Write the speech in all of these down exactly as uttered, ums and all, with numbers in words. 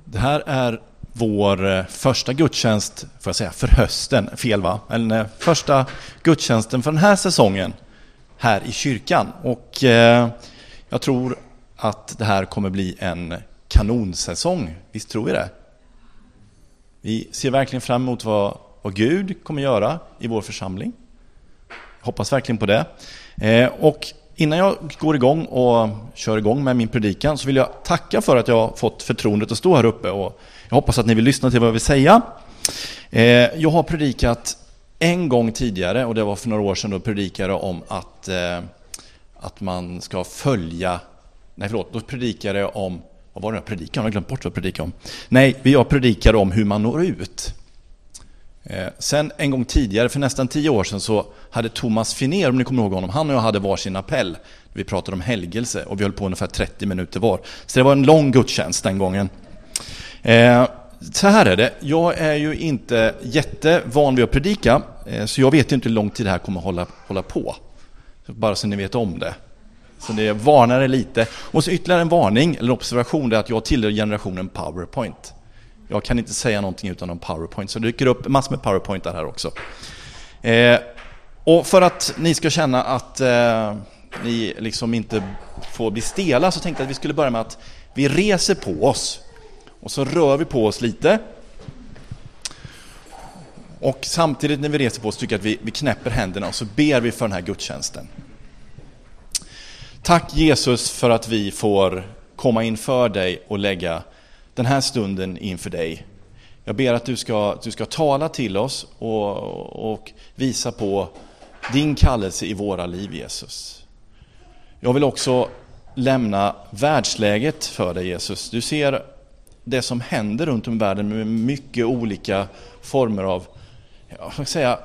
Det här är vår första gudstjänst, får jag säga, för hösten, fel va? Eller första gudstjänsten för den här säsongen här i kyrkan. Och eh, jag tror att det här kommer bli en kanonsäsong. Visst tror vi det? Vi ser verkligen fram emot vad, vad Gud kommer göra i vår församling. Jag hoppas verkligen på det. Eh, och innan jag går igång och kör igång med min predikan så vill jag tacka för att jag har fått förtroendet att stå här uppe. Och jag hoppas att ni vill lyssna till vad jag vill säga. Eh, jag har predikat en gång tidigare, och det var för några år sedan, då predikade jag om att, eh, att man ska följa... Nej förlåt, då predikade jag om... Vad var det jag predikade om? Jag har glömt bort vad jag predikade om. Nej, jag predikade om hur man når ut. Eh, sen en gång tidigare, för nästan tio år sedan, så hade Thomas Finner, om ni kommer ihåg honom, han och jag hade varsin appell. Vi pratade om helgelse och vi höll på ungefär trettio minuter var. Så det var en lång gudstjänst den gången. Eh, så här är det, jag är ju inte jättevan vid att predika, eh, så jag vet inte hur lång tid det här kommer hålla, hålla på. Bara så ni vet om det. Så det varnar det lite. Och så ytterligare en varning eller observation, är att jag tillhör generationen PowerPoint. Jag kan inte säga någonting utan om PowerPoint, så det dyker upp massor med PowerPoint här också. Eh, och för att ni ska känna att eh, ni liksom inte får bli stela, så tänkte jag att vi skulle börja med att vi reser på oss. Och så rör vi på oss lite. Och samtidigt när vi reser på oss tycker jag att vi, vi knäpper händerna och så ber vi för den här gudstjänsten. Tack Jesus för att vi får komma inför dig och lägga den här stunden inför dig. Jag ber att du ska, du ska tala till oss och, och visa på din kallelse i våra liv, Jesus. Jag vill också lämna världsläget för dig, Jesus. Du ser det som händer runt om i världen med mycket olika former av, jag ska säga,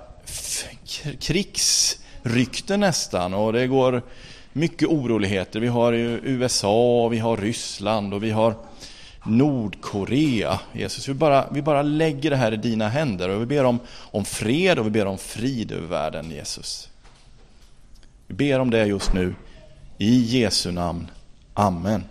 krigsrykten nästan. Och det går mycket oroligheter. Vi har U S A, vi har Ryssland och vi har Nordkorea. Jesus, vi bara, vi bara lägger det här i dina händer och vi ber om, om fred och vi ber om frid över världen, Jesus. Vi ber om det just nu i Jesu namn. Amen.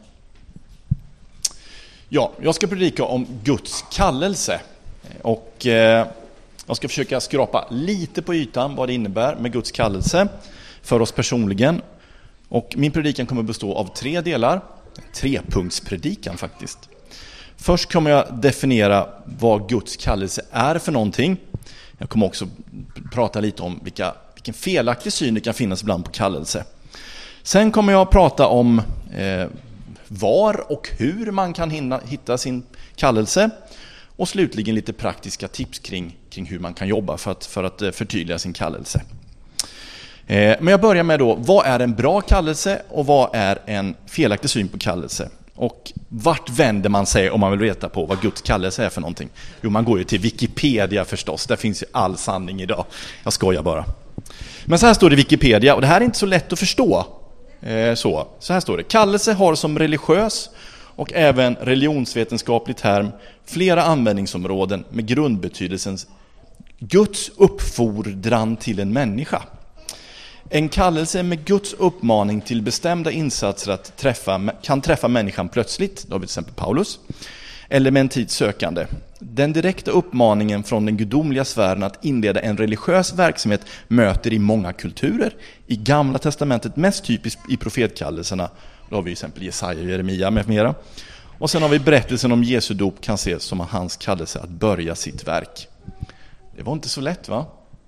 Ja, jag ska predika om Guds kallelse och eh, jag ska försöka skrapa lite på ytan vad det innebär med Guds kallelse för oss personligen. Och min predikan kommer bestå av tre delar, trepunktspredikan faktiskt. Först kommer jag definiera vad Guds kallelse är för någonting. Jag kommer också prata lite om vilka, vilken felaktig syn det kan finnas ibland på kallelse. Sen kommer jag prata om eh, var och hur man kan hinna, hitta sin kallelse. Och slutligen lite praktiska tips kring, kring hur man kan jobba för att, för att förtydliga sin kallelse. Eh, men jag börjar med då, vad är en bra kallelse och vad är en felaktig syn på kallelse? Och vart vänder man sig om man vill veta på vad Guds kallelse är för någonting? Jo, man går ju till Wikipedia förstås, där finns ju all sanning idag. Jag skojar bara. Men så här står det i Wikipedia, och det här är inte så lätt att förstå. Eh, så. så här står det, kallelse har som religiös och även religionsvetenskaplig term flera användningsområden med grundbetydelsen Guds uppfordran till en människa. En kallelse med Guds uppmaning till bestämda insatser att träffa, kan träffa människan plötsligt, då har vi till exempel Paulus, eller med en tids sökande. Den direkta uppmaningen från den gudomliga sfären att inleda en religiös verksamhet möter i många kulturer. I Gamla testamentet mest typiskt i profetkallelserna, då har vi till exempel Jesaja, Jeremia med mera. Och sen har vi berättelsen om Jesu dop kan ses som hans kallelse att börja sitt verk. Det var inte så lätt, va?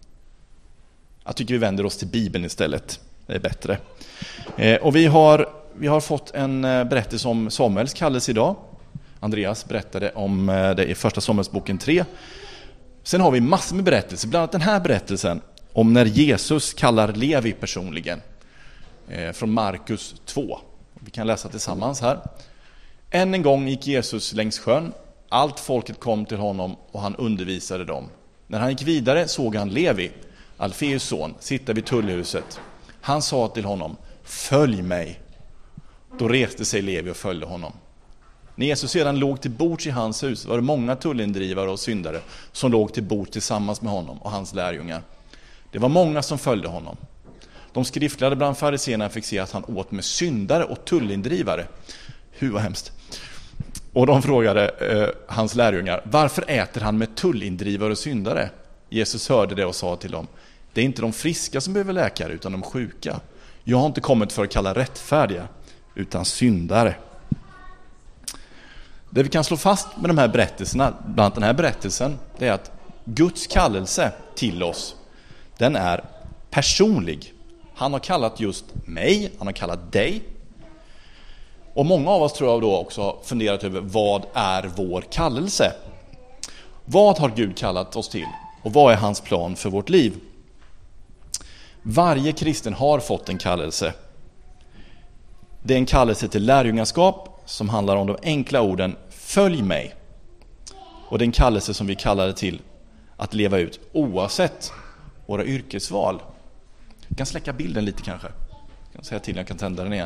Jag tycker vi vänder oss till Bibeln istället. Det är bättre. Eh, och vi har, vi har fått en berättelse om Samuels kallelse idag. Andreas berättade om det i första Samuelsboken tre. Sen har vi massor med berättelser. Bland annat den här berättelsen om när Jesus kallar Levi personligen. Eh, från Markus två. Vi kan läsa tillsammans här. Än en gång gick Jesus längs sjön. Allt folket kom till honom och han undervisade dem. När han gick vidare såg han Levi, Alfeus son, sitta vid tullhuset. Han sa till honom, följ mig. Då reste sig Levi och följde honom. När Jesus sedan låg till bords i hans hus var det många tullindrivare och syndare som låg till bord tillsammans med honom och hans lärjungar. Det var många som följde honom. De skriftlärde bland fariséerna fick se att han åt med syndare och tullindrivare. Hur var hemskt. Och de frågade eh, hans lärjungar, varför äter han med tullindrivare och syndare? Jesus hörde det och sa till dem, det är inte de friska som behöver läkare utan de sjuka. Jag har inte kommit för att kalla rättfärdiga utan syndare. Det vi kan slå fast med de här berättelserna, bland annat den här berättelsen, det är att Guds kallelse till oss, den är personlig. Han har kallat just mig, han har kallat dig. Och många av oss tror jag då också har funderat över vad är vår kallelse? Vad har Gud kallat oss till? Och vad är hans plan för vårt liv? Varje kristen har fått en kallelse. Det är en kallelse till lärjungaskap som handlar om de enkla orden följ mig. Och det är en kallelse som vi kallar det till att leva ut oavsett våra yrkesval. Jag kan släcka bilden lite kanske. Jag kan säga till, jag kan tända den igen.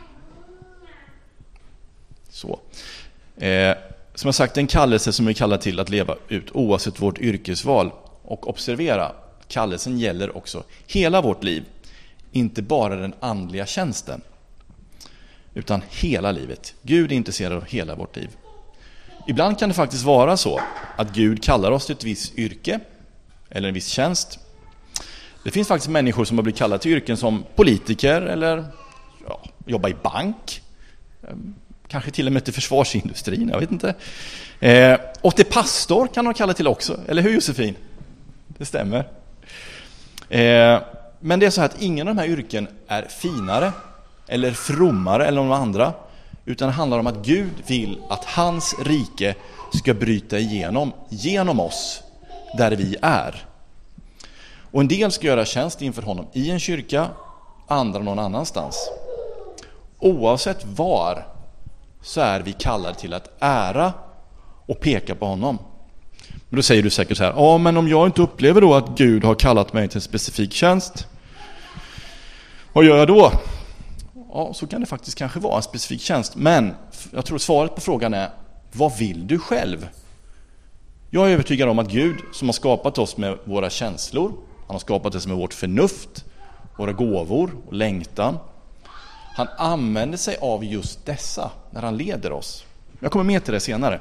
Så. Eh, som jag sagt, en kallelse som vi kallar till att leva ut oavsett vårt yrkesval. Och observera, kallelsen gäller också hela vårt liv. Inte bara den andliga tjänsten. Utan hela livet. Gud är intresserad av hela vårt liv. Ibland kan det faktiskt vara så att Gud kallar oss till ett visst yrke eller en viss tjänst. Det finns faktiskt människor som har blivit kallade till yrken som politiker eller ja, jobba i bank. Kanske till och med till försvarsindustrin, jag vet inte. Eh, och till pastor kan de kalla till också, eller hur Josefin? Det stämmer. Eh, men det är så här att ingen av de här yrken är finare eller frommare eller någon andra. Utan det handlar om att Gud vill att hans rike ska bryta igenom, genom oss, där vi är. Och en del ska göra tjänst inför honom i en kyrka, andra någon annanstans. Oavsett var så är vi kallade till att ära och peka på honom. Men då säger du säkert så här, ja men om jag inte upplever då att Gud har kallat mig till en specifik tjänst, vad gör jag då? Ja, så kan det faktiskt kanske vara en specifik tjänst. Men jag tror svaret på frågan är, vad vill du själv? Jag är övertygad om att Gud som har skapat oss med våra känslor, han har skapat oss med vårt förnuft, våra gåvor och längtan. Han använder sig av just dessa när han leder oss. Jag kommer med till det senare.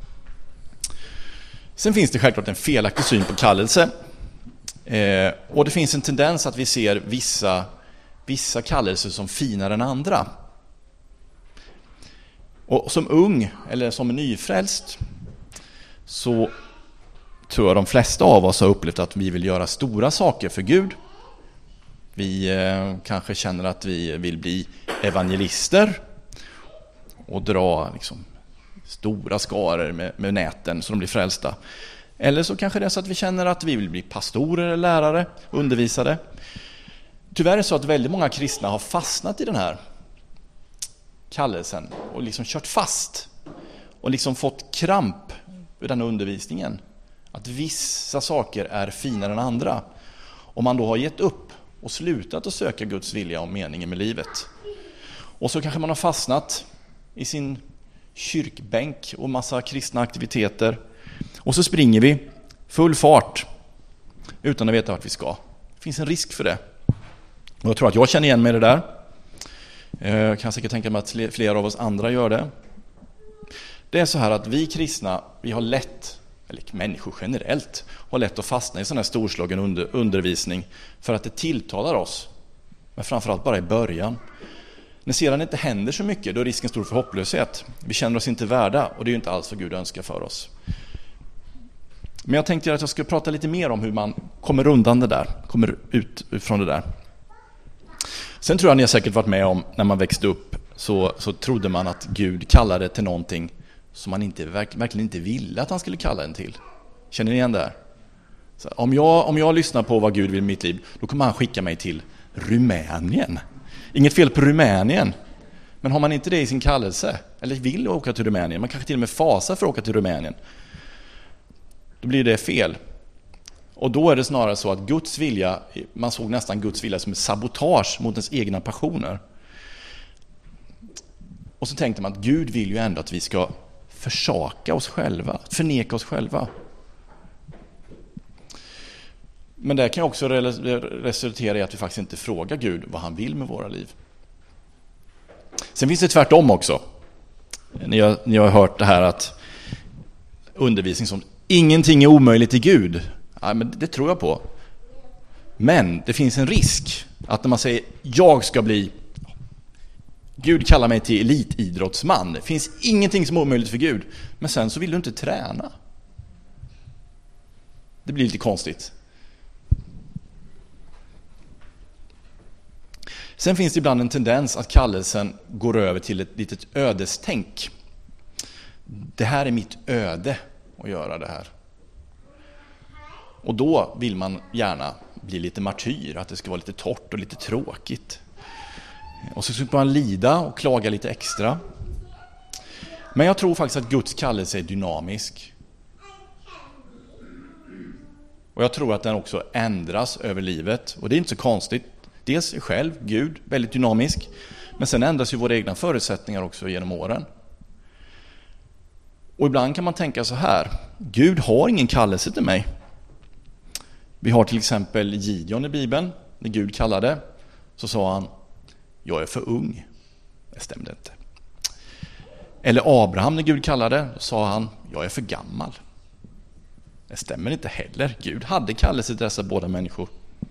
Sen finns det självklart en felaktig syn på kallelse. Eh, och det finns en tendens att vi ser vissa, vissa kallelser som finare än andra. Och som ung eller som nyfrälst så tror jag de flesta av oss har upplevt att vi vill göra stora saker för Gud. Vi eh, kanske känner att vi vill bli evangelister och dra liksom, stora skaror med, med näten så de blir frälsta. Eller så kanske det är så att vi känner att vi vill bli pastorer eller lärare, undervisare. Tyvärr är det så att väldigt många kristna har fastnat i den här kallelsen och liksom kört fast och liksom fått kramp i den undervisningen. Att vissa saker är finare än andra. Om man då har gett upp och slutat att söka Guds vilja och meningen med livet. Och så kanske man har fastnat i sin kyrkbänk och massa kristna aktiviteter. Och så springer vi full fart utan att veta vart vi ska. Det finns en risk för det. Och jag tror att jag känner igen mig i det där. Jag kan säkert tänka mig att flera av oss andra gör det. Det är så här att vi kristna, vi har lätt, eller människor generellt, har lätt att fastna i sån här storslagen under, undervisning för att det tilltalar oss. Men framförallt bara i början. När sedan det inte händer så mycket, då är risken stor för hopplöshet. Vi känner oss inte värda och det är ju inte alls vad Gud önskar för oss. Men jag tänkte att jag ska prata lite mer om hur man kommer undan det där, kommer ut från det där. Sen tror jag ni har säkert varit med om när man växte upp så, så trodde man att Gud kallade till någonting som man inte, verk, verkligen inte ville att han skulle kalla en till. Känner ni igen det här? Så om, jag, om jag lyssnar på vad Gud vill i mitt liv, då kommer han skicka mig till Rumänien. Inget fel på Rumänien. Men har man inte det i sin kallelse, eller vill åka till Rumänien, man kanske till och med fasar för att åka till Rumänien, då blir det fel. Och då är det snarare så att Guds vilja, man såg nästan Guds vilja som ett sabotage mot ens egna passioner. Och så tänkte man att Gud vill ju ändå att vi ska försaka oss själva, förneka oss själva. Men det kan också resultera i att vi faktiskt inte frågar Gud vad han vill med våra liv. Sen finns det tvärtom också. Ni har, ni har hört det här att undervisning som ingenting är omöjligt i Gud. Ja, men det tror jag på. Men det finns en risk att när man säger jag ska bli, Gud kallar mig till elitidrottsman. Det finns ingenting som är omöjligt för Gud. Men sen så vill du inte träna. Det blir lite konstigt. Sen finns det ibland en tendens att kallelsen går över till ett litet ödestänk. Det här är mitt öde att göra det här. Och då vill man gärna bli lite martyr, att det ska vara lite torrt och lite tråkigt. Och så ska man lida och klaga lite extra. Men jag tror faktiskt att Guds kallelse är dynamisk. Och jag tror att den också ändras över livet. Och det är inte så konstigt. Dels är själv, Gud, väldigt dynamisk. Men sen ändras ju våra egna förutsättningar också genom åren. Och ibland kan man tänka så här. Gud har ingen kallelse till mig. Vi har till exempel Gideon i Bibeln. När Gud kallade så sa han, jag är för ung. Det stämde inte. Eller Abraham när Gud kallade så sa han, jag är för gammal. Det stämmer inte heller. Gud hade kallelse till dessa båda människor.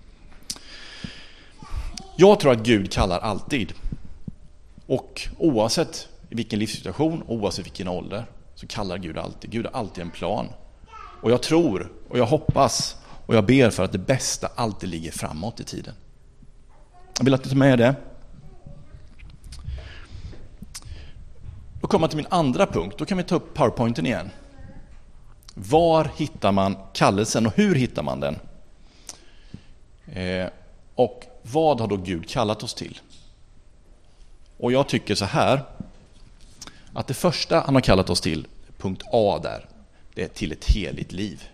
Jag tror att Gud kallar alltid. Och oavsett i vilken livssituation, oavsett vilken ålder, så kallar Gud alltid. Gud har alltid en plan. Och jag tror, och jag hoppas, och jag ber för att det bästa alltid ligger framåt i tiden. Jag vill att du tar med det. Då kommer jag till min andra punkt. Då kan vi ta upp PowerPointen igen. Var hittar man kallelsen och hur hittar man den? Eh, och vad har då Gud kallat oss till? Och jag tycker så här, att det första han har kallat oss till, punkt A där, det är till ett heligt liv.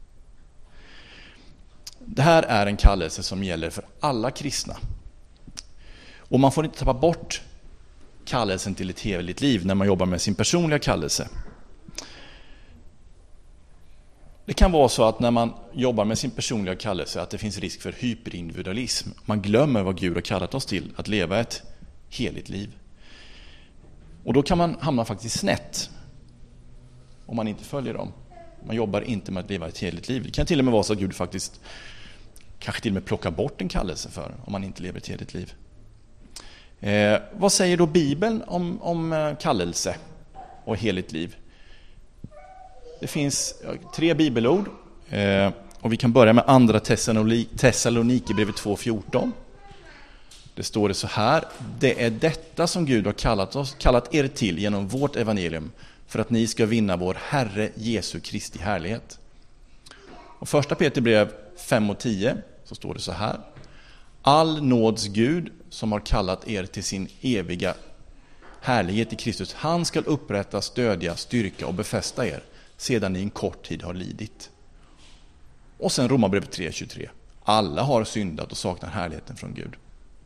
Det här är en kallelse som gäller för alla kristna. Och man får inte tappa bort kallelsen till ett heligt liv när man jobbar med sin personliga kallelse. Det kan vara så att när man jobbar med sin personliga kallelse att det finns risk för hyperindividualism. Man glömmer vad Gud har kallat oss till, att leva ett heligt liv. Och då kan man hamna faktiskt snett om man inte följer dem. Man jobbar inte med att leva ett heligt liv. Det kan till och med vara så att Gud faktiskt kanske till och med plockar bort en kallelse för om man inte lever ett heligt liv. Eh, vad säger då Bibeln om, om kallelse och heligt liv? Det finns tre bibelord eh, och vi kan börja med andra Thessalonikerbrevet två fjorton. Det står det så här: det är detta som Gud har kallat, oss, kallat er till genom vårt evangelium för att ni ska vinna vår Herre Jesu Kristi härlighet. Och första Peterbrev fem och tio så står det så här: all nåds Gud som har kallat er till sin eviga härlighet i Kristus, han ska upprätta, stödja, styrka och befästa er sedan ni en kort tid har lidit. Och sen Romarbrevet tre tjugotre: alla har syndat och saknar härligheten från Gud.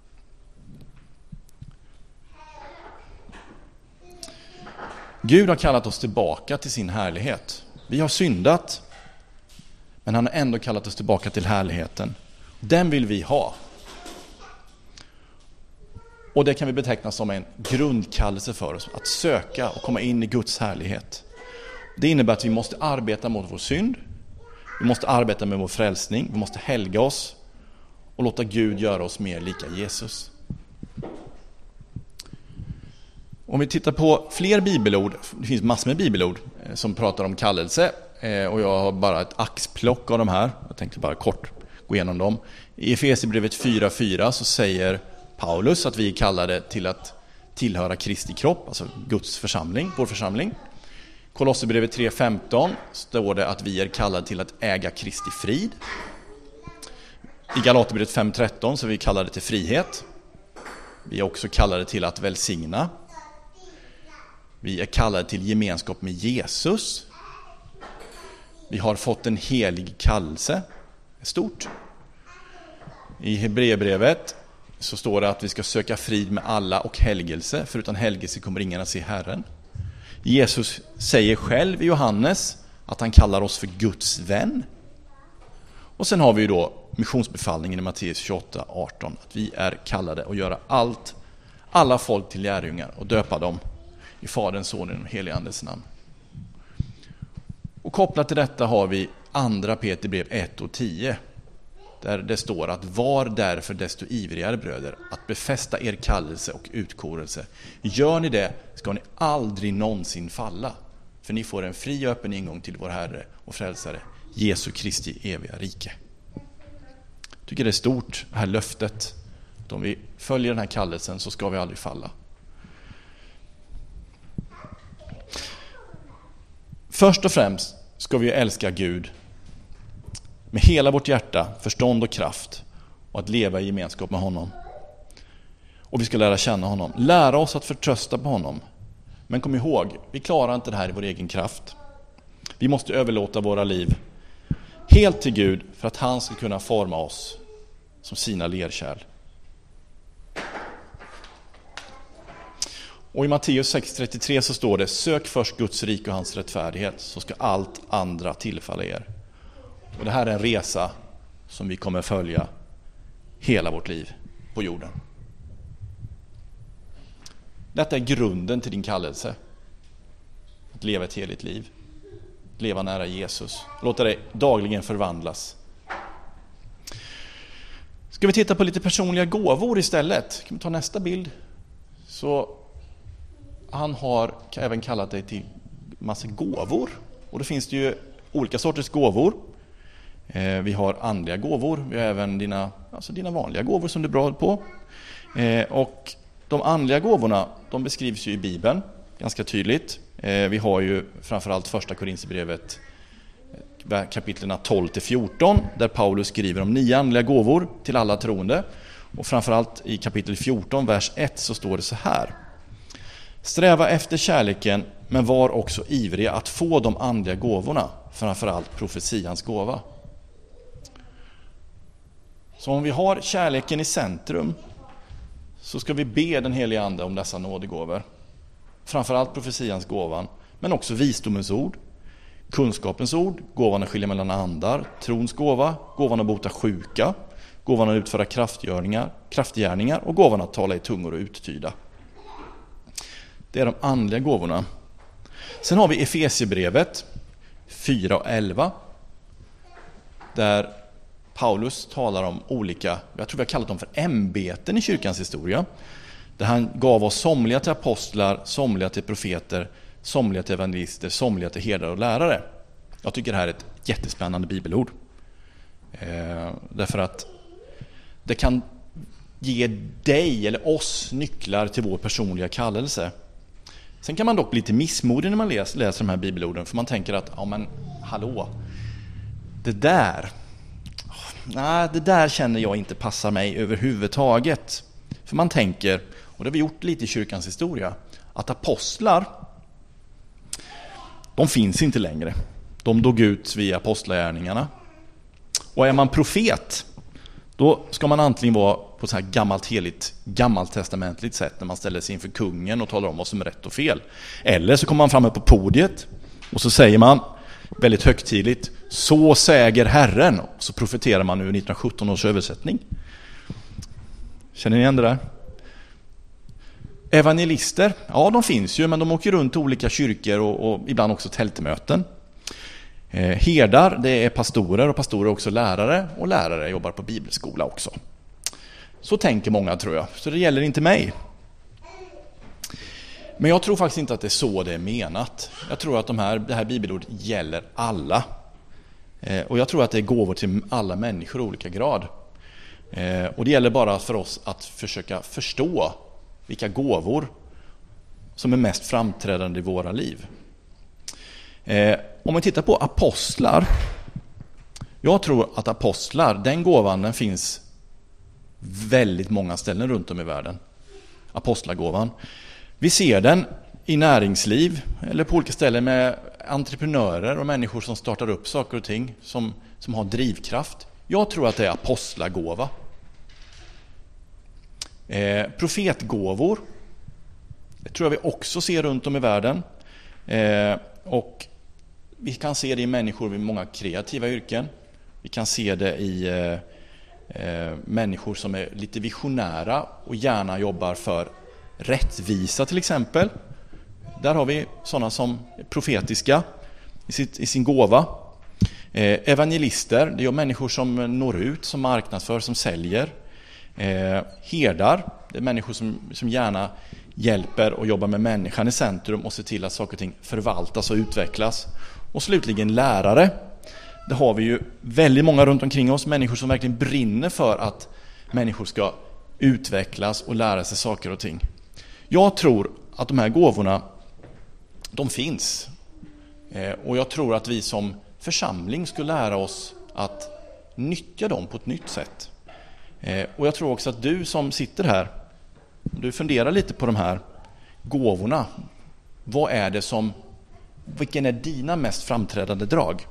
Gud har kallat oss tillbaka till sin härlighet. Vi har syndat, men han har ändå kallat oss tillbaka till härligheten. Den vill vi ha. Och det kan vi beteckna som en grundkallelse för oss, att söka och komma in i Guds härlighet. Det innebär att vi måste arbeta mot vår synd, vi måste arbeta med vår frälsning, vi måste helga oss och låta Gud göra oss mer lika Jesus. Om vi tittar på fler bibelord, det finns massor med bibelord som pratar om kallelse, och jag har bara ett axplock av de här, jag tänkte bara kort gå igenom dem. I Efesierbrevet fyra fyra så säger Paulus att vi är kallade till att tillhöra Kristi kropp, alltså Guds församling, vår församling. Kolosserbrevet tre femton står det att vi är kallade till att äga Kristi frid. I Galaterbrevet fem tretton så är vi kallade till frihet. Vi är också kallade till att välsigna. Vi är kallade till gemenskap med Jesus. Vi har fått en helig kallelse. Stort. I Hebreerbrevet så står det att vi ska söka frid med alla och helgelse, för utan helgelse kommer ingen att se Herren. Jesus säger själv i Johannes att han kallar oss för Guds vän. Och sen har vi ju då missionsbefallningen i Matteus tjugoåtta arton, att vi är kallade att göra allt, alla folk till lärjungar och döpa dem I Faderns, Sonens och Helige Andes namn. Och kopplat till detta har vi andra Peter brev ett och tio. Där det står att var därför desto ivrigare bröder att befästa er kallelse och utkårelse. Gör ni det ska ni aldrig någonsin falla. För ni får en fri och öppen ingång till vår Herre och Frälsare, Jesu Kristi eviga rike. Jag tycker det är stort, det här löftet. Att om vi följer den här kallelsen så ska vi aldrig falla. Först och främst ska vi älska Gud med hela vårt hjärta, förstånd och kraft, och att leva i gemenskap med honom. Och vi ska lära känna honom, lära oss att förtrösta på honom. Men kom ihåg, vi klarar inte det här i vår egen kraft. Vi måste överlåta våra liv helt till Gud för att han ska kunna forma oss som sina lerkärl. Och i Matteus sex trettiotre så står det: sök först Guds rike och hans rättfärdighet, så ska allt andra tillfalla er. Och det här är en resa som vi kommer följa hela vårt liv på jorden. Detta är grunden till din kallelse. Att leva ett heligt liv. Att leva nära Jesus. Låta dig dagligen förvandlas. Ska vi titta på lite personliga gåvor istället? Kan vi ta nästa bild? Så han har även kallat dig till massa gåvor. Och då finns det ju olika sorters gåvor. Eh, vi har andliga gåvor. Vi har även dina, alltså dina vanliga gåvor som du är bra på. Eh, och de andliga gåvorna, de beskrivs ju i Bibeln ganska tydligt. Eh, vi har ju framförallt första Korinthierbrevet kapitlerna tolv till fjorton, där Paulus skriver om nio andliga gåvor till alla troende. Och framförallt i kapitel fjorton, vers ett, så står det så här: sträva efter kärleken, men var också ivriga att få de andliga gåvorna, framförallt profetians gåva. Så om vi har kärleken i centrum, så ska vi be den helige ande om dessa nådegåvor. Framförallt profetians gåvan, men också visdomens ord, kunskapens ord, gåvan att skilja mellan andar, trons gåva, gåvan att bota sjuka, gåvan att utföra kraftgärningar, kraftgärningar och gåvan att tala i tungor och uttyda. Det är de andliga gåvorna. Sen har vi Efesierbrevet fyra och elva, där Paulus talar om olika, jag tror vi har kallat dem för ämbeten i kyrkans historia, där han gav oss somliga till apostlar, somliga till profeter, somliga till evangelister, somliga till herdar och lärare. Jag tycker det här är ett jättespännande bibelord. Eh, därför att det kan ge dig eller oss nycklar till vår personliga kallelse. Sen kan man dock bli lite missmodig när man läser, läser de här bibelorden, för man tänker att, ja men hallå, det där, nej, det där känner jag inte passar mig överhuvudtaget. För man tänker, och det har vi gjort lite i kyrkans historia, att apostlar, de finns inte längre. De dog ut via apostlagärningarna. Och är man profet, då ska man antingen vara på så här gammalt heligt, gammalt testamentligt sätt när man ställer sig inför kungen och talar om vad som är rätt och fel. Eller så kommer man fram på podiet och så säger man väldigt högtidligt: så säger Herren. Och så profeterar man ur nittonhundrasjutton års översättning. Känner ni igen det där? Evangelister, ja de finns ju, men de åker runt till olika kyrkor och, och ibland också tältmöten. Eh, herdar, det är pastorer, och pastorer är också lärare, och lärare jobbar på bibelskola också. Så tänker många, tror jag, så det gäller inte mig. Men jag tror faktiskt inte att det är så det är menat. Jag tror att de här, det här bibelordet gäller alla. Eh, och jag tror att det är gåvor till alla människor i olika grad. Eh, och det gäller bara för oss att försöka förstå vilka gåvor som är mest framträdande i våra liv. Eh, om man tittar på apostlar, jag tror att apostlar, den gåvan, den finns väldigt många ställen runt om i världen. Apostlagåvan. Vi ser den i näringsliv eller på olika ställen med entreprenörer och människor som startar upp saker och ting som, som har drivkraft. Jag tror att det är apostlagåva. Eh, profetgåvor, det tror jag vi också ser runt om i världen. Eh, och vi kan se det i människor med många kreativa yrken. Vi kan se det i eh, eh, människor som är lite visionära och gärna jobbar för rättvisa till exempel. Där har vi sådana som är profetiska i, sitt, i sin gåva. Eh, evangelister, det är människor som når ut, som marknadsför, som säljer. Eh, herdar, det är människor som, som gärna hjälper och jobbar med människan i centrum och ser till att saker och ting förvaltas och utvecklas. Och slutligen lärare. Det har vi ju väldigt många runt omkring oss, människor som verkligen brinner för att människor ska utvecklas och lära sig saker och ting. Jag tror att de här gåvorna, de finns. Eh, och jag tror att vi som församling ska lära oss att nyttja dem på ett nytt sätt. Eh, och jag tror också att du som sitter här, du funderar lite på de här gåvorna. Vad är det som, vilken är dina mest framträdande drag?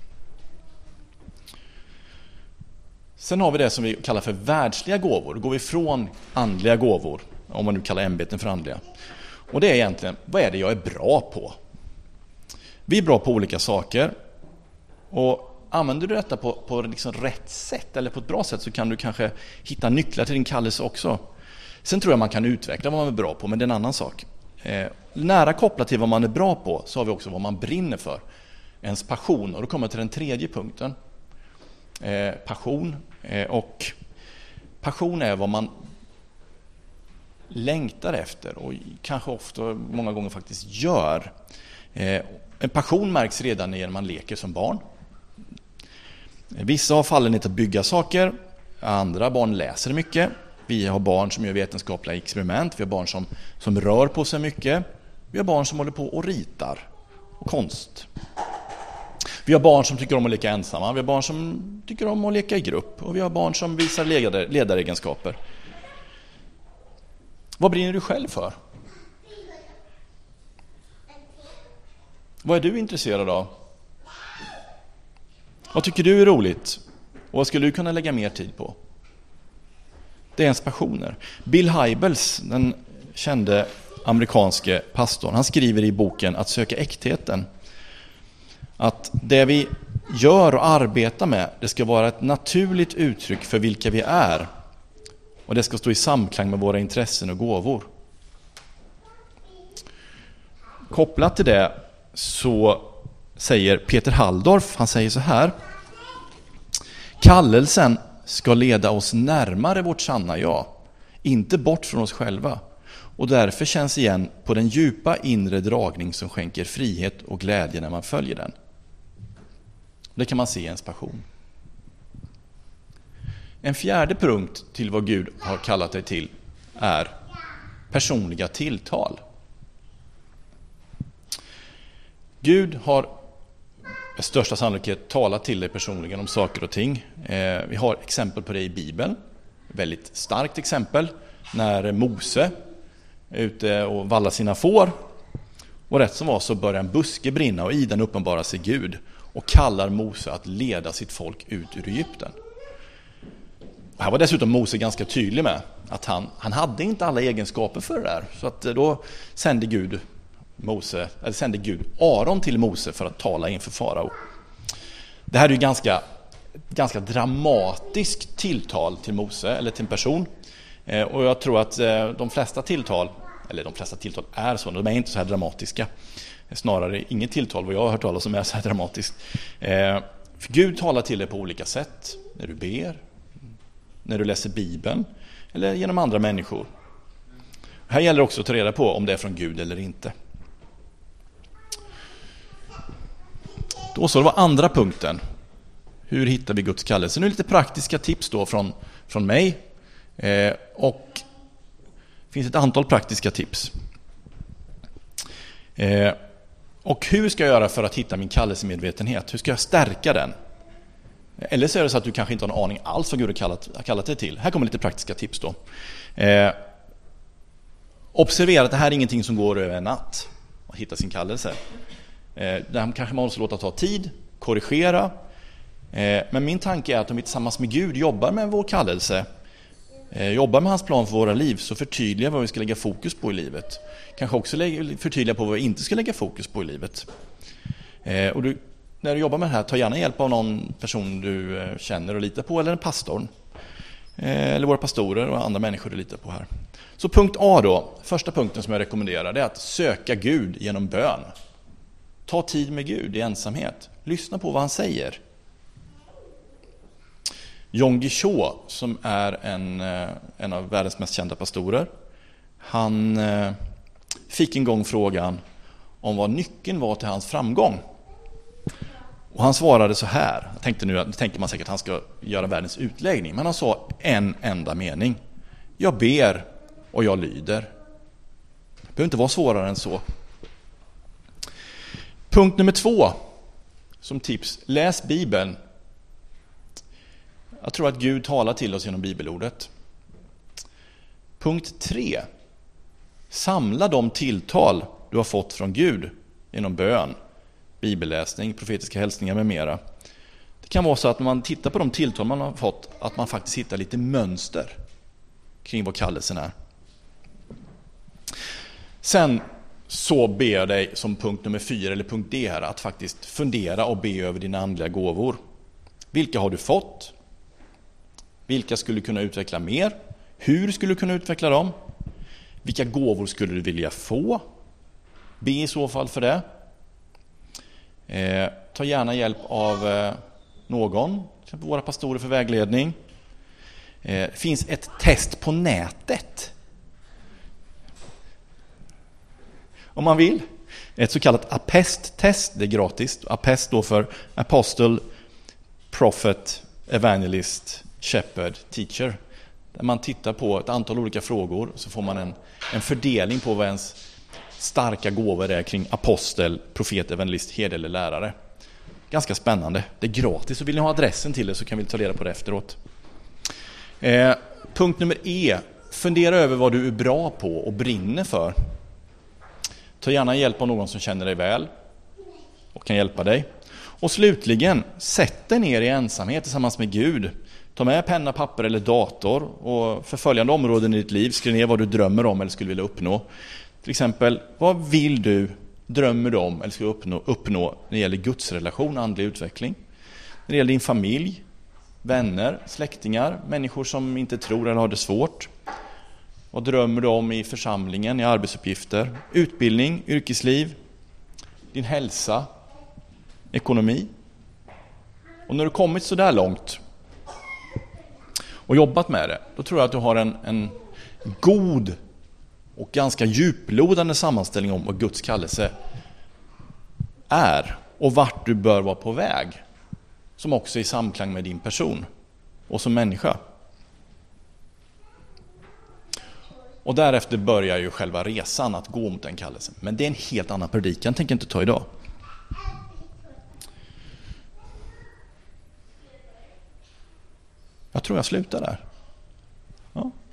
Sen har vi det som vi kallar för världsliga gåvor. Då går vi från andliga gåvor, om man nu kallar ämbeten för andliga. Och det är egentligen, vad är det jag är bra på? Vi är bra på olika saker. Och använder du detta på, på liksom rätt sätt eller på ett bra sätt, så kan du kanske hitta nycklar till din kallelse också. Sen tror jag man kan utveckla vad man är bra på, men det är en annan sak. Eh, nära kopplat till vad man är bra på så har vi också vad man brinner för. Ens passion. Och då kommer jag till den tredje punkten. Eh, passion. Eh, och passion är vad man längtar efter och kanske ofta många gånger faktiskt gör. Eh, en passion märks redan när man leker som barn. Vissa har fallenhet att bygga saker, andra barn läser mycket. Vi har barn som gör vetenskapliga experiment, vi har barn som, som rör på sig mycket. Vi har barn som håller på och ritar och konst. Vi har barn som tycker om att leka ensamma, vi har barn som tycker om att leka i grupp och vi har barn som visar ledar, ledaregenskaper. Vad brinner du själv för? Vad är du intresserad av? Vad tycker du är roligt? Och vad skulle du kunna lägga mer tid på? Det är ens passioner. Bill Hybels, den kände amerikanske pastorn, han skriver i boken Att söka äktheten att det vi gör och arbetar med, det ska vara ett naturligt uttryck för vilka vi är. Och det ska stå i samklang med våra intressen och gåvor. Kopplat till det så säger Peter Halldorf, han säger så här: kallelsen ska leda oss närmare vårt sanna jag, inte bort från oss själva. Och därför känns igen på den djupa inre dragning som skänker frihet och glädje när man följer den. Det kan man se i ens passion. En fjärde punkt till vad Gud har kallat dig till är personliga tilltal. Gud har med största sannolikhet talat till dig personligen om saker och ting. Eh, vi har exempel på det i Bibeln. Väldigt starkt exempel när Mose är ute och vallar sina får. Och rätt som var så börjar en buske brinna och i den uppenbarar sig Gud och kallar Mose att leda sitt folk ut ur Egypten. Och här var dessutom Mose ganska tydlig med att han, han hade inte alla egenskaper för det där. Så att då sände Gud Mose, eller sände Gud Aron till Mose för att tala inför farao. Det här är ju ganska, ganska dramatiskt tilltal till Mose eller till en person. Eh, och jag tror att eh, de flesta tilltal, eller de flesta tilltal är så, de är inte så här dramatiska. Snarare inget tilltal vad jag har hört talas som är så här dramatiskt. Eh, för Gud talar till dig på olika sätt. När du ber, när du läser Bibeln eller genom andra människor. Här gäller det också att ta reda på om det är från Gud eller inte. Då så, det var andra punkten. Hur hittar vi Guds kallelse? Nu lite praktiska tips då från, från mig. Eh, och det finns ett antal praktiska tips. Eh, och hur ska jag göra för att hitta min kallelsemedvetenhet? Hur ska jag stärka den? Eller så är det så att du kanske inte har en aning alls vad Gud har kallat, har kallat dig till. Här kommer lite praktiska tips då. Eh, observera att det här är ingenting som går över en natt. Att hitta sin kallelse. Eh, där kanske man måste låta ta tid, korrigera. Eh, men min tanke är att om vi tillsammans med Gud jobbar med vår kallelse, eh, jobbar med hans plan för våra liv, så förtydligar vad vi ska lägga fokus på i livet. Kanske också lägga, förtydliga på vad vi inte ska lägga fokus på i livet. Eh, och du, när du jobbar med det här, ta gärna hjälp av någon person du eh, känner och litar på, eller en pastor. eller våra pastorer och andra människor du litar på här. Så punkt A då, första punkten som jag rekommenderar, det är att söka Gud genom bön. Ta tid med Gud i ensamhet. Lyssna på vad han säger. Yonggi Cho, som är en, en av världens mest kända pastorer, han fick en gång frågan om vad nyckeln var till hans framgång. Och han svarade så här. Jag tänkte nu, nu tänker man säkert att han ska göra världens utläggning. Men han sa en enda mening. Jag ber och jag lyder. Det behöver inte vara svårare än så. Punkt nummer två. Som tips. Läs Bibeln. Jag tror att Gud talar till oss genom bibelordet. Punkt tre. Samla de tilltal du har fått från Gud genom bön, bibelläsning, profetiska hälsningar med mera. Det kan vara så att när man tittar på de tilltal man har fått, att man faktiskt hittar lite mönster kring vad kallelsen är. Sen så ber jag dig som punkt nummer fyra eller punkt D här att faktiskt fundera och be över dina andliga gåvor. Vilka har du fått? Vilka skulle kunna utveckla mer? Hur skulle du kunna utveckla dem? Vilka gåvor skulle du vilja få? Be i så fall för det. Eh, ta gärna hjälp av eh, någon, till exempel våra pastorer för vägledning. Eh, det finns ett test på nätet. Om man vill. Ett så kallat APEST-test, det är gratis. APEST då för Apostle, Prophet, Evangelist, Shepherd, Teacher. Där man tittar på ett antal olika frågor så får man en, en fördelning på vad ens starka gåvor är kring apostel, profet, evangelist, herde eller lärare. Ganska spännande. Det är gratis, så vill ni ha adressen till det så kan vi ta reda på det efteråt. Eh, punkt nummer E. Fundera över vad du är bra på och brinner för. Ta gärna hjälp av någon som känner dig väl och kan hjälpa dig. Och slutligen, sätt dig ner i ensamhet tillsammans med Gud. Ta med penna, papper eller dator och för följande områden i ditt liv skriv ner vad du drömmer om eller skulle vilja uppnå. Till exempel, vad vill du, drömmer du om eller ska uppnå, uppnå när det gäller Guds relation, andlig utveckling? När det gäller din familj, vänner, släktingar, människor som inte tror eller har det svårt. Vad drömmer du om i församlingen, i arbetsuppgifter, utbildning, yrkesliv, din hälsa, ekonomi? Och när du kommit så där långt och jobbat med det, då tror jag att du har en, en god och ganska djuplodande sammanställning om vad Guds kallelse är och vart du bör vara på väg, som också är i samklang med din person och som människa. Och därefter börjar ju själva resan att gå mot den kallelsen. Men det är en helt annan predikan, tänker inte ta idag. Jag tror jag slutar där.